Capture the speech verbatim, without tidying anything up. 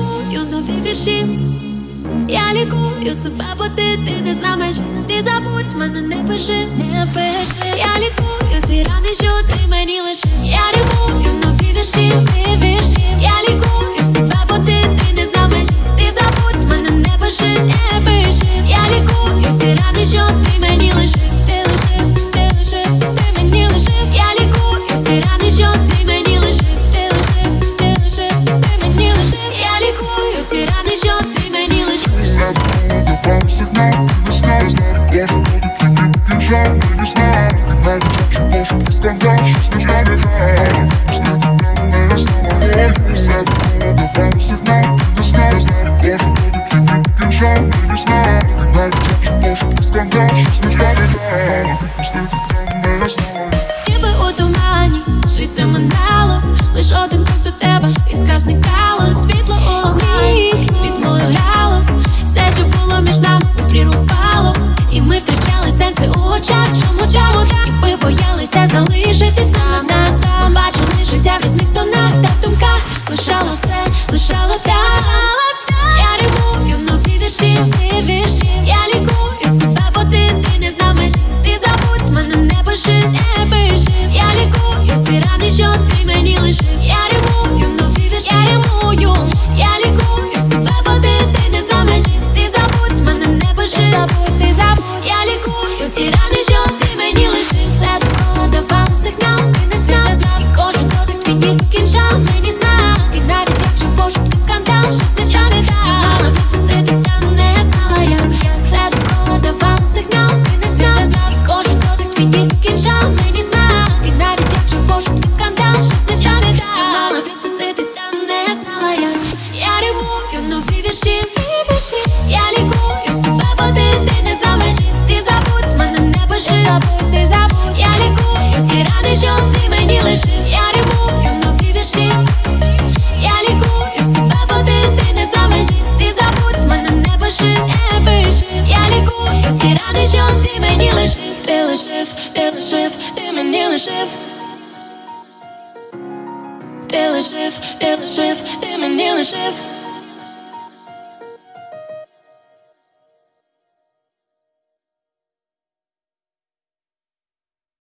рибую, но ти вірші. Я лікую себе, бо ти, ти не знаєш. Ти забудь мене, не пиши, не пиши. Я лікую ці рани, що ти мені лишив. Я рибую, но ти вірші, ти вірші. Я лікую себе, бо ти, ти не знаєш. Ти забудь мене, не пиши, не пиши. Я лікую ці рани, що ти мені лишив. Ти лишив, ти лишив, ти мені лишив. Я лікую ці рани, що ти мені лишив. Ти лишив, ти лишив, ти мені лишив. Я лікую ці рани, що ти мені лишив. Давав сигнал, ти не знав, знав. Кожен буде твій кінжал, ми не знав. Ти навіть якщо пошук скандал, щось не жаль, не жаль. Після тебе не знала, ой, все довкола давав сигнал, ти не знав, знав. Кожен буде твій кінжал, ми не знав. Ти навіть якщо пошук скандал, щось не жаль, не жаль. Після тебе не знала. Ніби у тумані, життя минало. Лиш один крок до тебе, іскра зникало. Світло у огні, з пітьмою грало. Все, що було між нами, у прірву впало. І ми втрачали сенси у очах. Чому, чому так? І ми боялися залишитися на сам. Бачили життя в різних тонах, та в думках лишало все, лишало так. Я рибую, но ти вірші, ти вірші. Я лікую себе, бо ти, ти не знаєш. Ти забудь мене, не пиши, не пиши. Я лікую ці рани, що ти мені лишив. Я рибую, но ти вірші, я рибую. Я лікую себе, бо ти, ти не знаєш. Ти забудь мене, не пиши, забудь, ти забудь. Я лікую ці рани, що ти мені лишив. Все довкола давав сигнал, ти не знав, знав. І кожен дотик твій ніби кінжал, мені знак. І навіть якщо пошуки скандал, щось не жаль не так. Мала відпустити, та не знала як. Все довкола давав сигнал, ти не знав, знав. І кожен дотик твій ніби кінжал, мені знак. І навіть якщо пошуки скандал, щось не жаль не так. Мала відпустити, та не знала як. Я рибую, но ти вірші, ти вірші. Я лікую себе, бо ти, ти не знаєш. Ти забудь мене, не пиши, забудь, ти забудь. Я лікую ці рани, що ти мені лишив. Я рибую, но ти вірші. Я лікую себе, бо ти, ти не знаєш. Ти забудь мене, не пиши, не пиши. Я лікую ці рани, що ти мені лишив. Ти лишив, ти лишив, ти мені лишив. Ти лишив, ти лишив, ти мені лишив.